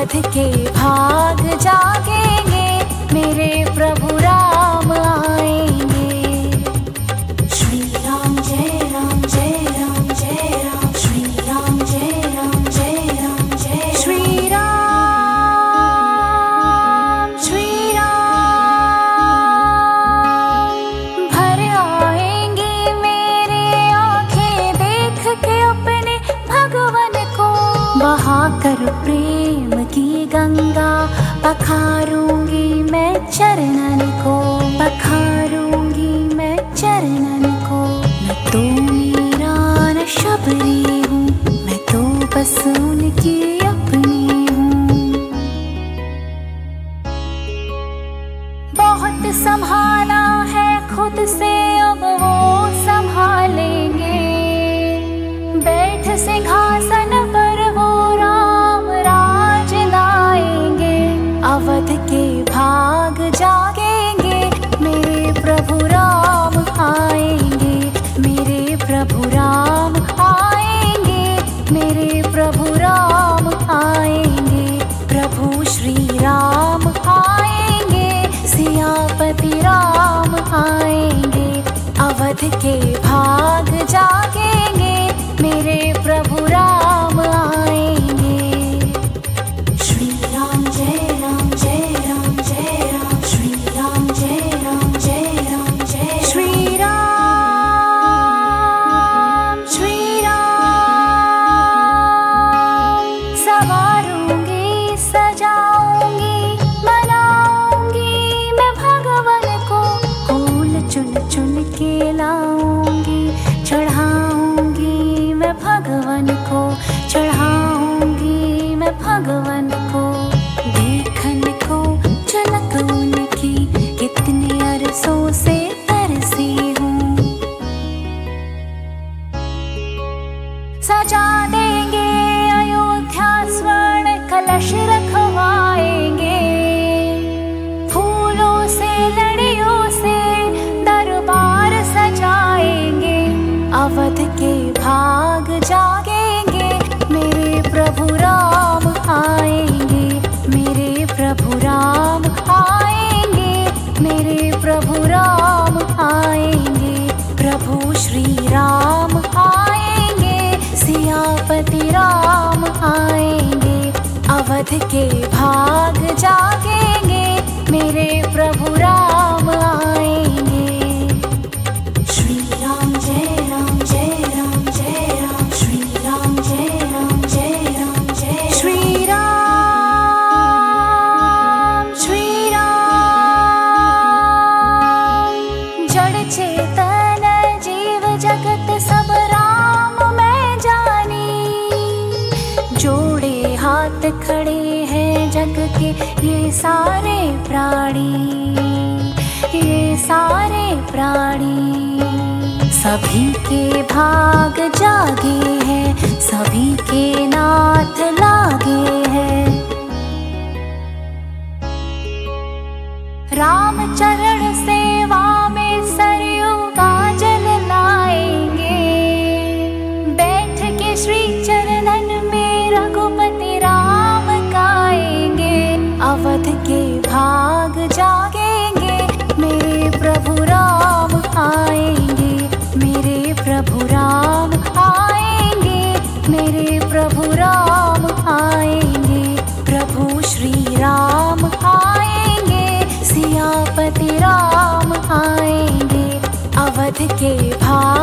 अवध के भाग जागेंगे, मेरे प्रभु राम आएंगे। श्री राम जय राम जय राम जय राम, श्री राम जय राम जय राम जय, श्री राम श्री राम। भर आएंगे मेरे आंखें देख के अपने भगवन को, बहाकर प्रेम की गंगा पखारूंगी मैं चरणन को, पखारूंगी मैं चरणन को। मैं तो मीरा न शबरी हूँ, मैं तो बस उनकी अपनी हूँ। बहुत संभाला है खुद से, अब वो संभालेंगे। बैठ सिंहासन पर वो राम राज लाएंगे। अवध के भाग जागेंगे, मेरे प्रभु राम आएंगे, मेरे प्रभु राम आएंगे, मेरे प्रभु राम आएंगे। प्रभु श्री राम आएंगे, सियापति राम आएंगे। अवध के भाग जागेंगे, मेरे प्रभु राम आएंगे। श्री राम जय राम जय राम जय राम, श्री राम जय राम जय राम जय, श्री राम श्री राम। सवारूंगी सजाऊंगी मनाऊंगी मैं भगवन को, फूल चुन चुन के लाऊंगी चढ़ाऊंगी मैं भगवन को, चढ़ाऊंगी मैं भगवन को। देखन को झलक उनकी कितने अरसों से तरसी हूँ। सजा देंगे अयोध्या स्वर्ण कलश रखवाएंगे, फूलों से लड़ियों से दरबार सजाएंगे। अवध के भाग जागेंगे, मेरे प्रभु राम आएंगे, मेरे प्रभु राम आएंगे, मेरे प्रभु राम आएंगे। प्रभु श्री राम आएंगे, सियापति राम आएंगे। अवध के भाग जागेंगे, मेरे प्रभु राम आएंगे। श्री राम जय राम जय राम जय राम, श्री राम जय राम जय राम जय, श्री राम श्री राम। जड़ चेतन जीव जगत सब राम मैं जानी, जोड़े हाथ खड़े हैं जग के ये सारे प्राणी, ये सारे प्राणी। सभी के भाग जागे हैं, सभी के नाथ लागे हैं। राम चरण सेवा में सरयू का जल लाएंगे, बैठ के श्री चरणन में रघुपति राम गाएंगे। अवध के भाग जागेंगे, मेरे प्रभु राम आएंगे, मेरे प्रभु राम आएंगे, मेरे प्रभु राम आएंगे। प्रभु श्री राम आएंगे, सियापति राम आएंगे। अवध के भाग